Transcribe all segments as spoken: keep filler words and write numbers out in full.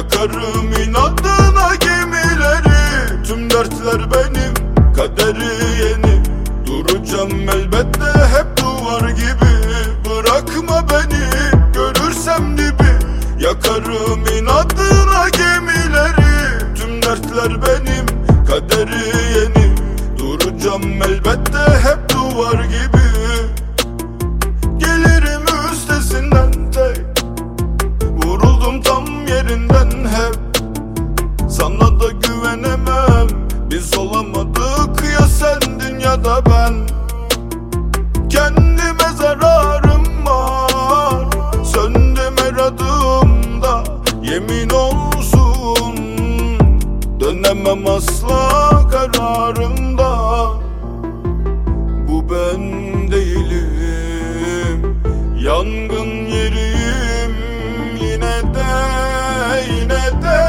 Yakarım inadına gemileri. Tüm dertler benim, kaderi yeni. Duracağım elbette hep duvar gibi. Bırakma beni, görürsem dibi. Yakarım inadına gemileri. Tüm dertler benim, kaderi yeni. Duracağım elbette hep duvar gibi. Gelirim üstesinden tek. Vuruldum tam yerinden hep. Sana da güvenemem. Biz olamadık ya sendin ya da ben. Kendime zararım var. Söndüm her adımda. Yemin olsun dönemem asla kararımda. Bu ben değilim, yangın yeriyim. Yine de yine de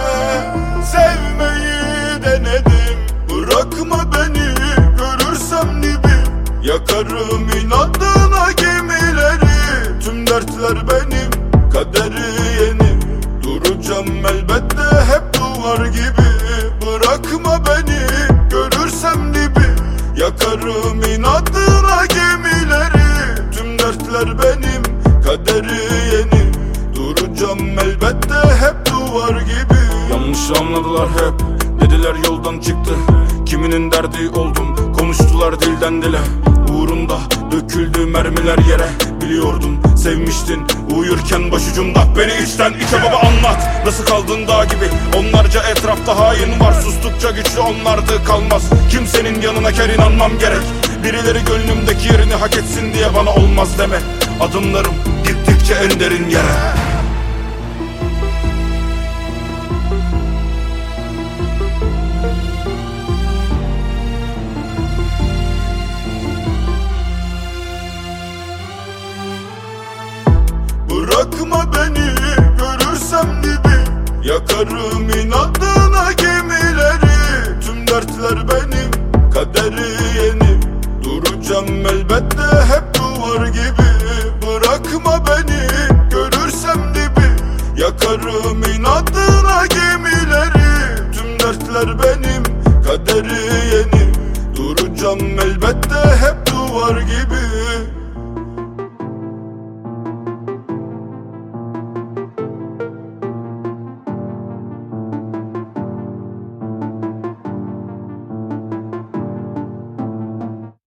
sevmeyi denedim. Bırakma beni, görürsem dibi. Yakarım inadına gemileri. Tüm dertler benim, kaderi yeni. Duracağım elbette hep duvar gibi. Bırakma beni, görürsem dibi. Yakarım inadına gemileri. Tüm dertler benim, kaderi yeni. Duracağım elbette hep duvar gibi. Yanlış anladılar hep, dediler yoldan çıktı. Kiminin derdi oldum, konuştular dilden dile. Uğrunda döküldü mermiler yere. Biliyordum sevmiştin uyurken başucumda. Beni içten içe baba anlat, nasıl kaldın dağ gibi. Onlarca etrafta hain var, sustukça güçlü onlardı kalmaz. Kimsenin yanına ker inanmam gerek. Birileri gönlümdeki yerini hak etsin diye bana olmaz deme. Adımlarım gittikçe en derin yere. Bırakma beni, görürsem dibi. Yakarım inadına gemileri. Tüm dertler benim, kaderi yeni. Duracağım elbette hep duvar gibi. Bırakma beni, görürsem dibi. Yakarım inadına gemileri. Tüm dertler benim,